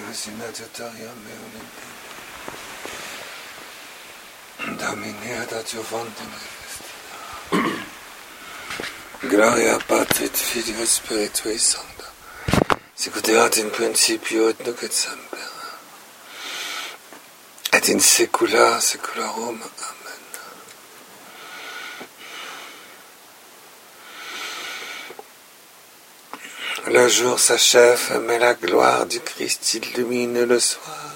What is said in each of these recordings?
Sinatitorium Eolim Domini ad adjuvantum Christi. Gloria Patri et Filii et Spiritui Sancto. Sicut erat in principio et nunc et semper. Et in saecula saeculorum. Amen. Le jour s'achève, mais la gloire du Christ illumine le soir.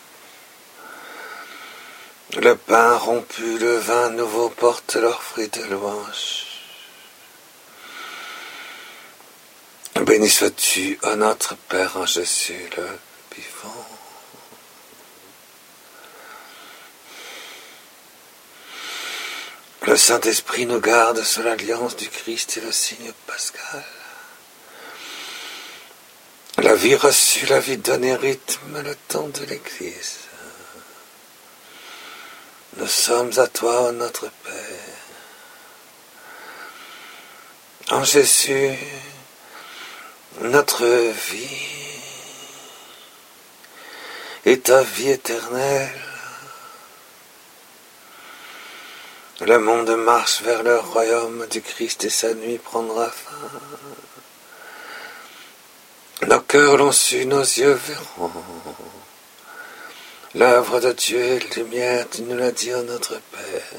Le pain rompu, le vin nouveau portent leurs fruits de louange. Béni sois-tu, ô notre Père en Jésus le vivant. Le Saint-Esprit nous garde sous l'alliance du Christ et le signe pascal. La vie reçue, la vie donnée rythme le temps de l'Église. Nous sommes à toi, ô notre Père. En Jésus, notre vie et ta vie éternelle. Le monde marche vers le royaume du Christ et sa nuit prendra fin. Nos cœurs l'ont su, nos yeux verront. L'œuvre de Dieu est lumière, tu nous l'as dit, ô notre Père.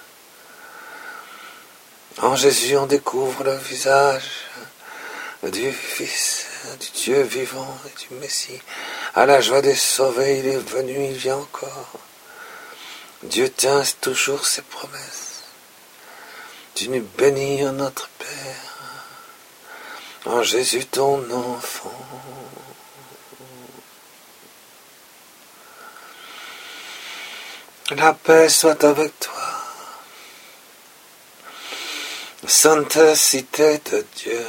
En Jésus, on découvre le visage du Fils, du Dieu vivant et du Messie. À la joie des sauvés, il est venu, il vient encore. Dieu tient toujours ses promesses. Tu nous bénis, ô notre Père. En Jésus, ton enfant. La paix soit avec toi. Sainte cité de Dieu.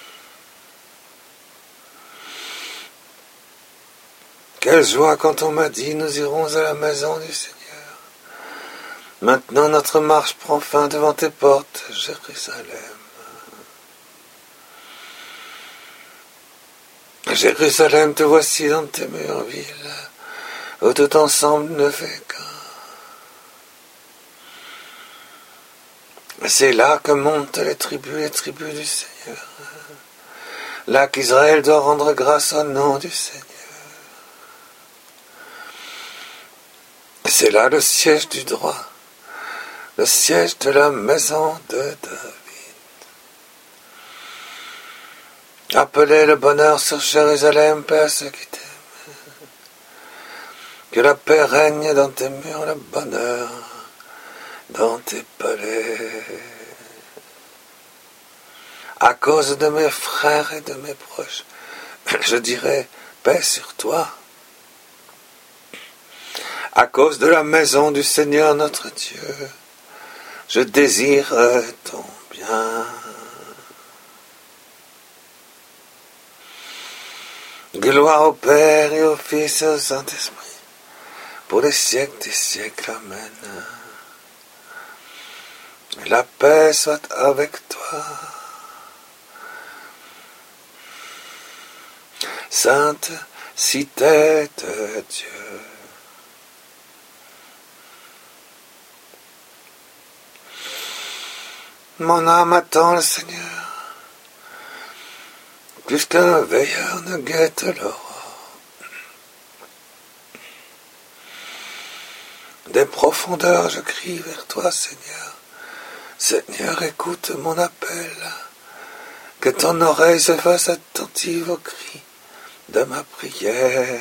Quelle joie quand on m'a dit, nous irons à la maison du Seigneur. Maintenant notre marche prend fin devant tes portes, Jérusalem. Jérusalem, te voici dans tes murs, ville, où tout ensemble ne fait qu'un. C'est là que montent les tribus du Seigneur. Là qu'Israël doit rendre grâce au nom du Seigneur. C'est là le siège du droit, le siège de la maison de David. Appelez le bonheur sur Jérusalem, paix à ceux qui t'aiment. Que la paix règne dans tes murs, le bonheur dans tes palais. À cause de mes frères et de mes proches, je dirai paix sur toi. À cause de la maison du Seigneur notre Dieu, je désire ton bien. Gloire au Père et au Fils et au Saint-Esprit, pour les siècles des siècles. Amen. La paix soit avec toi. Sainte cité de Dieu. Mon âme attend le Seigneur, plus qu'un veilleur ne guette l'aurore. Des profondeurs je crie vers toi, Seigneur. Seigneur, écoute mon appel, que ton oreille se fasse attentive au cri de ma prière.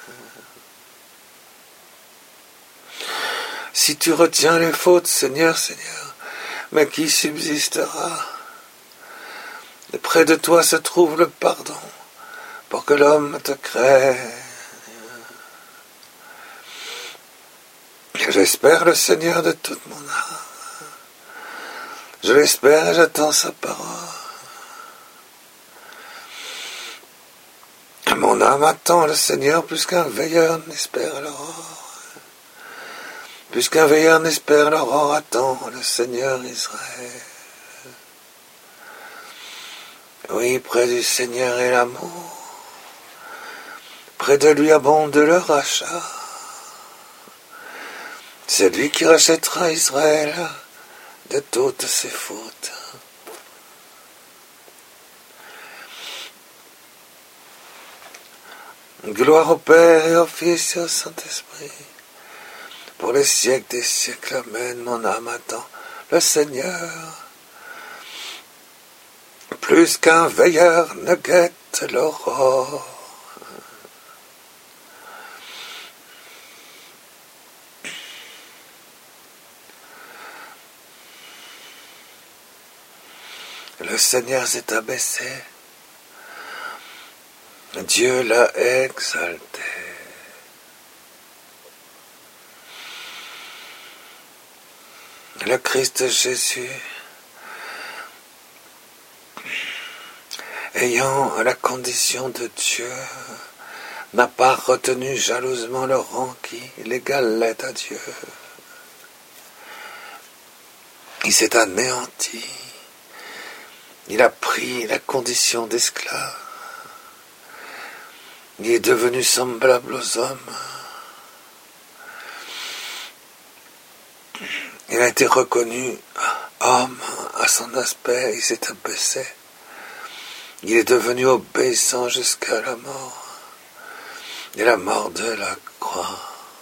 Si tu retiens les fautes, Seigneur, mais qui subsistera? Et près de toi se trouve le pardon, pour que l'homme te craigne. J'espère le Seigneur de toute mon âme. Je l'espère et j'attends sa parole. Mon âme attend le Seigneur plus qu'un veilleur n'espère l'aurore. Plus qu'un veilleur n'espère l'aurore, attend le Seigneur Israël. Oui, près du Seigneur est l'amour. Près de lui abonde le rachat. C'est lui qui rachètera Israël de toutes ses fautes. Gloire au Père et au Fils et au Saint-Esprit, pour les siècles des siècles. Amen. Mon âme attend le Seigneur, plus qu'un veilleur ne guette l'aurore. Le Seigneur s'est abaissé, Dieu l'a exalté. Le Christ Jésus, ayant la condition de Dieu, n'a pas retenu jalousement le rang qui l'égalait à Dieu. Il s'est anéanti. Il a pris la condition d'esclave. Il est devenu semblable aux hommes. Il a été reconnu homme à son aspect. Il s'est abaissé. Il est devenu obéissant jusqu'à la mort. Et la mort de la croix.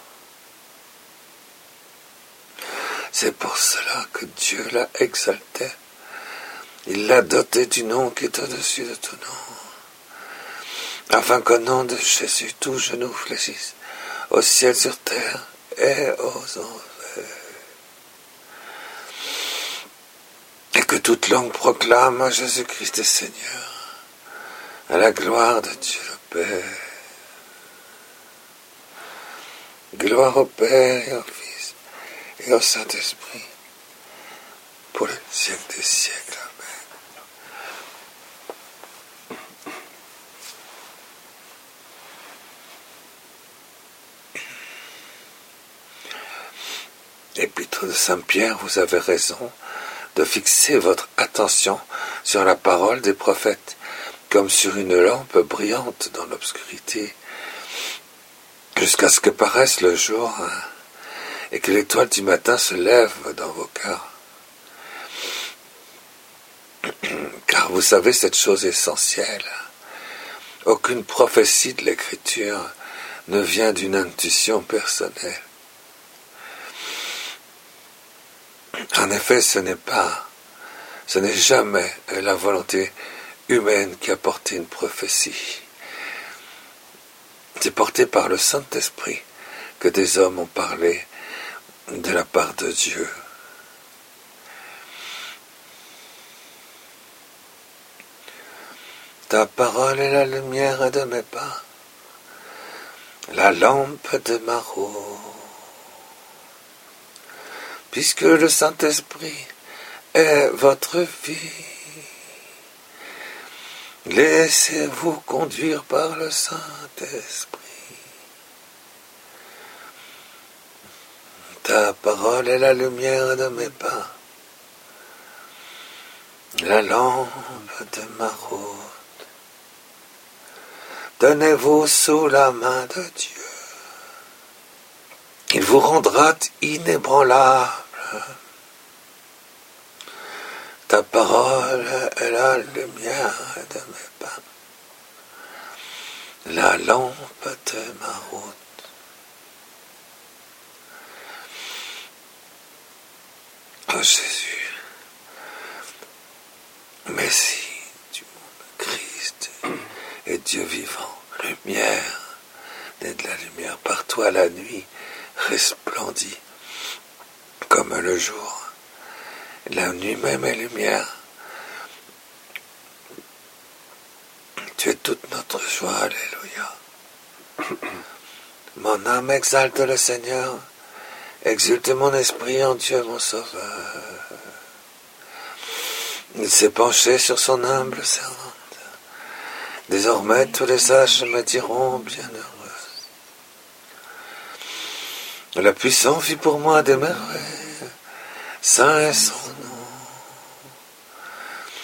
C'est pour cela que Dieu l'a exalté. Il l'a doté du nom qui est au-dessus de tout nom, afin qu'au nom de Jésus, tout genou fléchisse, au ciel, sur terre et aux enfers, et que toute langue proclame à Jésus-Christ est Seigneur, à la gloire de Dieu le Père. Gloire au Père et au Fils et au Saint-Esprit, pour les siècles des siècles. Épître de Saint-Pierre, vous avez raison de fixer votre attention sur la parole des prophètes, comme sur une lampe brillante dans l'obscurité, jusqu'à ce que paraisse le jour, et que l'étoile du matin se lève dans vos cœurs. Car vous savez cette chose essentielle, aucune prophétie de l'Écriture ne vient d'une intuition personnelle. En effet, ce n'est jamais la volonté humaine qui a porté une prophétie. C'est porté par le Saint-Esprit que des hommes ont parlé de la part de Dieu. Ta parole est la lumière de mes pas, la lampe de ma roue. Puisque le Saint-Esprit est votre vie, laissez-vous conduire par le Saint-Esprit. Ta parole est la lumière de mes pas, la lampe de ma route. Tenez-vous sous la main de Dieu. Il vous rendra inébranlable. Ta parole est la lumière de mes pas, la lampe de ma route. Oh Jésus, Messie du monde, Christ et Dieu vivant, lumière, né de la lumière, par toi la nuit resplendit comme le jour. La nuit même est lumière. Tu es toute notre joie, alléluia. Mon âme exalte le Seigneur, exulte mon esprit en Dieu mon Sauveur. Il s'est penché sur son humble servante. Désormais tous les âges me diront bienheureuse. Le puissant fit pour moi des merveilles, saint est son nom.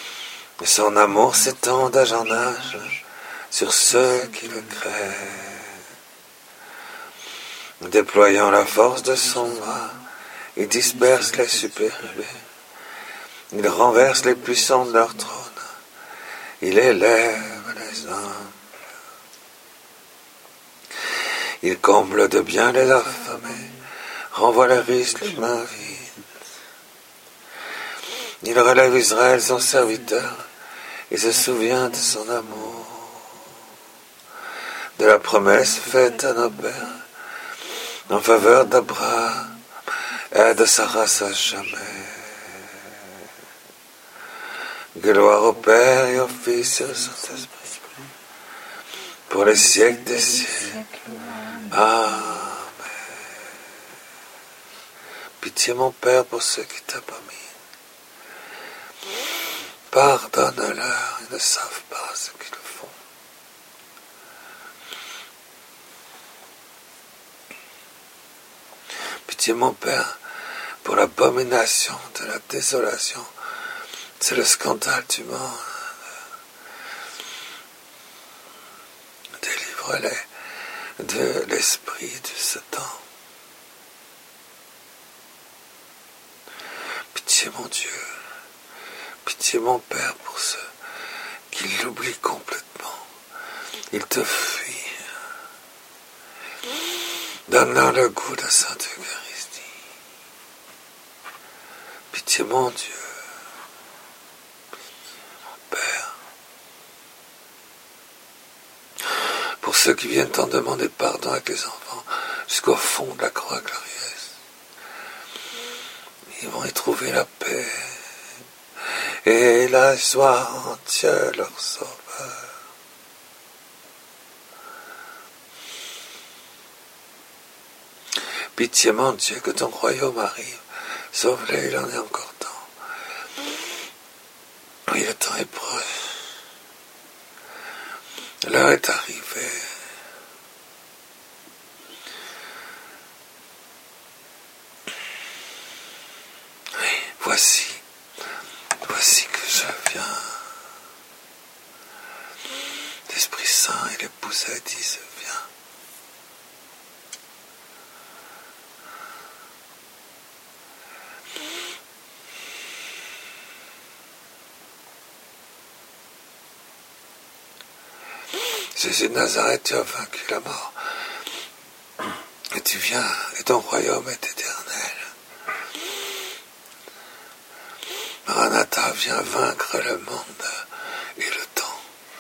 Son amour s'étend d'âge en âge sur ceux qui le craignent. Déployant la force de son bras, il disperse les superbes. Il renverse les puissants de leur trône. Il élève les hommes. Il comble de bien les affamés, renvoie les riches les mains vides. Il relève Israël son serviteur, et se souvient de son amour, de la promesse faite à nos pères, en faveur d'Abraham et de sa race à jamais. Gloire au Père et au Fils et au Saint-Esprit, pour les siècles des siècles. Amen. Pitié, mon Père, pour ceux qui t'abominent. Pardonne-leur, ils ne savent pas ce qu'ils font. Pitié, mon Père, pour l'abomination de la désolation. C'est le scandale du monde. Délivre-les de l'esprit de Satan. Pitié, mon Dieu. Pitié, mon Père, pour ceux qui l'oublient complètement. Ils te fuient. Donne-leur le goût de la Sainte Eucharistie. Pitié, mon Dieu. Pour ceux qui viennent t'en demander pardon avec les enfants, jusqu'au fond de la croix glorieuse, ils vont y trouver la paix et la joie en Dieu leur sauveur. Pitié, mon Dieu, que ton royaume arrive, sauve-les, il en est encore temps. Oui, le temps est proche. L'heure est arrivée. Oui, voici que je viens. L'Esprit Saint et l'épouse a dit, je viens. Jésus de Nazareth, tu as vaincu la mort. Et tu viens, et ton royaume est éternel. Maranatha, viens vaincre le monde et le temps.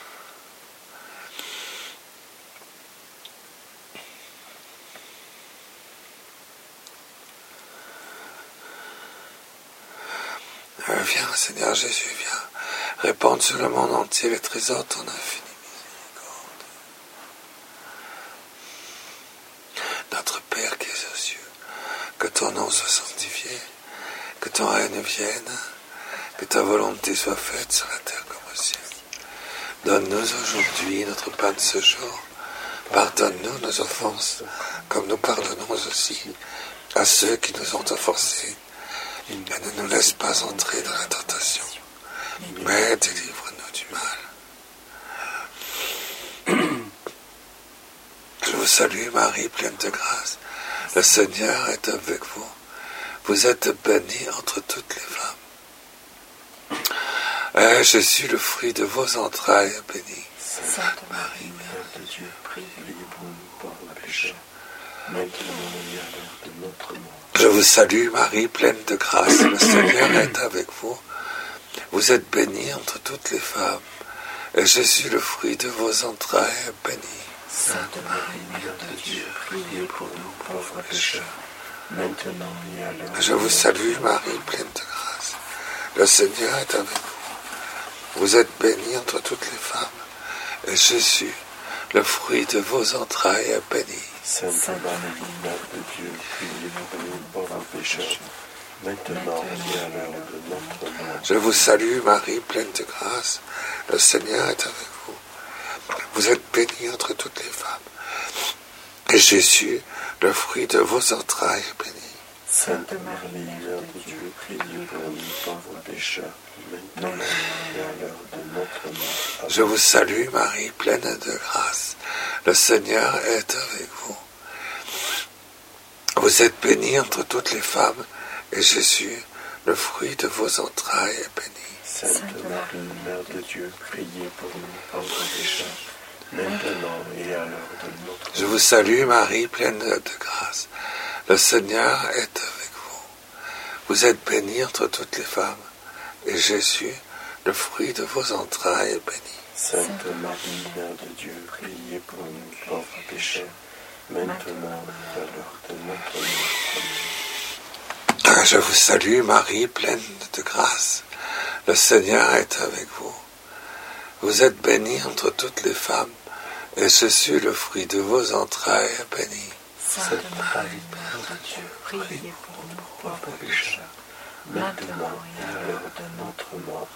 Viens, Seigneur Jésus, viens répandre sur le monde entier les trésors de ton infini. Notre Père qui es aux cieux, que ton nom soit sanctifié, que ton règne vienne, que ta volonté soit faite sur la terre comme au ciel. Donne-nous aujourd'hui notre pain de ce jour. Pardonne-nous nos offenses, comme nous pardonnons aussi à ceux qui nous ont offensés. Et ne nous laisse pas entrer dans la tentation, mais délivre-nous du mal. Je vous salue Marie, pleine de grâce. Le Seigneur est avec vous. Vous êtes bénie entre toutes les femmes. Et Jésus, le fruit de vos entrailles, béni. Sainte Marie, Mère de Dieu, priez pour nous pauvres pécheurs, maintenant et à l'heure de notre mort. Je vous salue Marie, pleine de grâce. Le Seigneur est avec vous. Vous êtes bénie entre toutes les femmes. Et Jésus, le fruit de vos entrailles, béni. Sainte Marie, Mère de Dieu, priez pour nous pauvres pécheurs, maintenant et à l'heure. Je vous salue Marie, pleine de grâce. Le Seigneur est avec vous. Vous êtes bénie entre toutes les femmes. Et Jésus, le fruit de vos entrailles, est béni. Sainte Marie, Mère de Dieu, priez pour nous pauvres pécheurs, maintenant et à l'heure de notre mort. Je vous salue Marie, pleine de grâce. Le Seigneur est avec vous. Vous êtes bénie entre toutes les femmes. Et Jésus, le fruit de vos entrailles, est béni. Sainte Marie, Mère de Dieu, priez pour nous pauvres pécheurs, maintenant et à l'heure de notre mort. Je vous salue Marie, pleine de grâce. Le Seigneur est avec vous. Vous êtes bénie entre toutes les femmes, et Jésus, le fruit de vos entrailles, est béni. Sainte Marie, Mère de Dieu, priez pour nous pauvres pécheurs, maintenant et à l'heure de notre mort. Je vous salue Marie, pleine de grâce. Le Seigneur est avec vous. Vous êtes bénie entre toutes les femmes, et Jésus, le fruit de vos entrailles, est béni. Sainte Marie, Mère de Dieu, priez pour nous pauvres pécheurs, maintenant et à l'heure de notre mort. Amen. Je vous salue Marie, pleine de grâce. Le Seigneur est avec vous. Vous êtes bénie entre toutes les femmes, et Jésus, le fruit de vos entrailles, est béni. Sainte Marie, Mère de Dieu, priez pour nous pauvres pécheurs, maintenant et à l'heure de notre mort.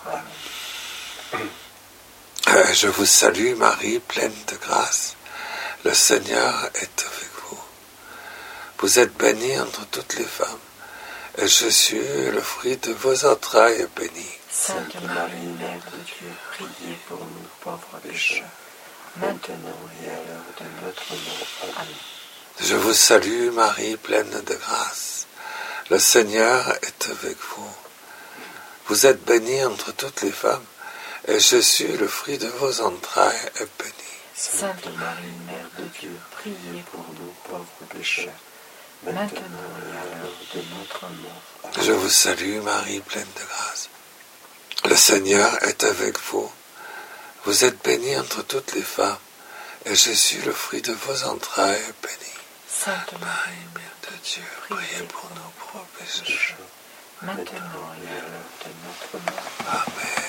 Amen. Je vous salue Marie, pleine de grâce. Le Seigneur est avec vous. Vous êtes bénie entre toutes les femmes, et Jésus, le fruit de vos entrailles, est béni. Sainte Marie, Mère de Dieu, priez pour nous pauvres pécheurs, maintenant et à l'heure de notre mort. Amen. Je vous salue Marie, pleine de grâce. Le Seigneur est avec vous. Vous êtes bénie entre toutes les femmes, et Jésus, le fruit de vos entrailles, est béni. Sainte Marie, Mère de Dieu, priez pour nous pauvres pécheurs, maintenant et à l'heure de notre mort. Amen. Je vous salue Marie, pleine de grâce. Le Seigneur est avec vous. Vous êtes bénie entre toutes les femmes, et Jésus, le fruit de vos entrailles, est béni. Sainte Marie, Mère de Dieu, priez pour nous pauvres pécheurs, maintenant et à l'heure de notre mort. Amen.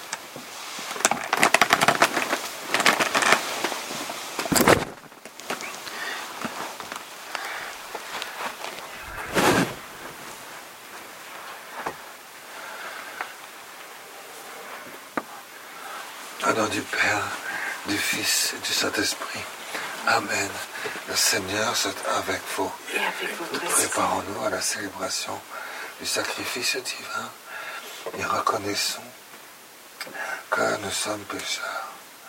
Au nom du Père, du Fils et du Saint-Esprit. Amen. Le Seigneur soit avec vous. Et avec votre esprit. Préparons-nous à la célébration du sacrifice divin et reconnaissons que nous sommes pécheurs.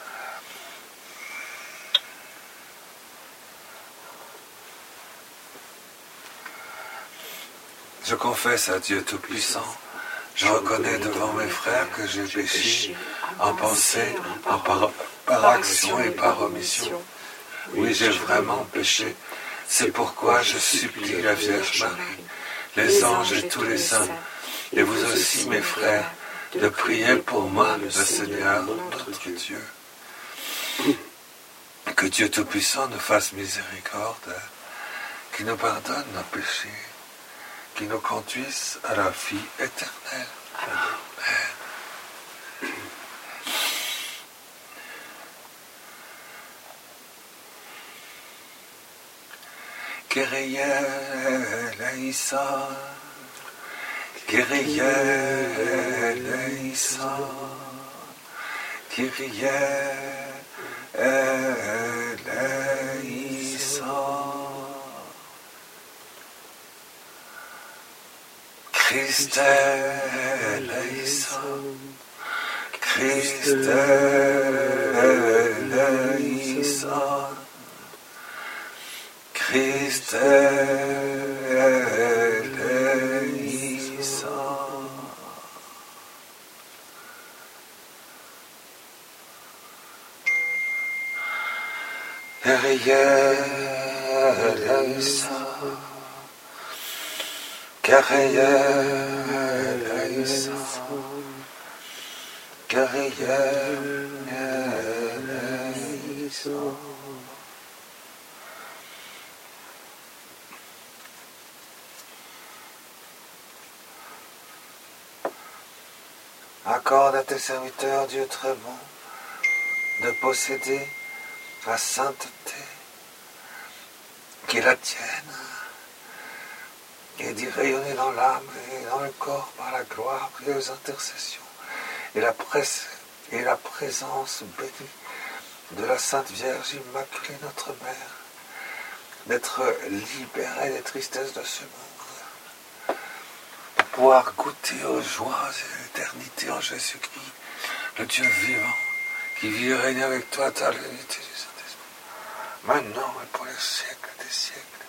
Je confesse à Dieu Tout-Puissant, je reconnais devant mes frères que j'ai péché en pensée, par action et par omission. Oui, j'ai vraiment péché. C'est pourquoi je supplie la Vierge Marie, les anges et tous les saints, et vous aussi mes frères, de prier pour moi, le Seigneur, notre Dieu. Que Dieu Tout-Puissant nous fasse miséricorde, qu'il nous pardonne nos péchés, qu'il nous conduise à la vie éternelle. Amen. Kyrie eleison, Kyrie eleison, Kyrie eleison. Christe eleison, Christe eleison, Christe eleison. Kyrie eleison, Kyrie eleison, Kyrie eleison. Accorde à tes serviteurs, Dieu très bon, de posséder la sainteté qui la tienne, et d'y rayonner dans l'âme et dans le corps par la gloire et les intercessions et la présence bénie de la Sainte Vierge Immaculée, notre Mère, d'être libérée des tristesses de ce monde, de pouvoir goûter aux joies et à l'éternité en Jésus-Christ, le Dieu vivant, qui vit et règne avec toi dans l'unité du Saint-Esprit, maintenant et pour les siècles des siècles.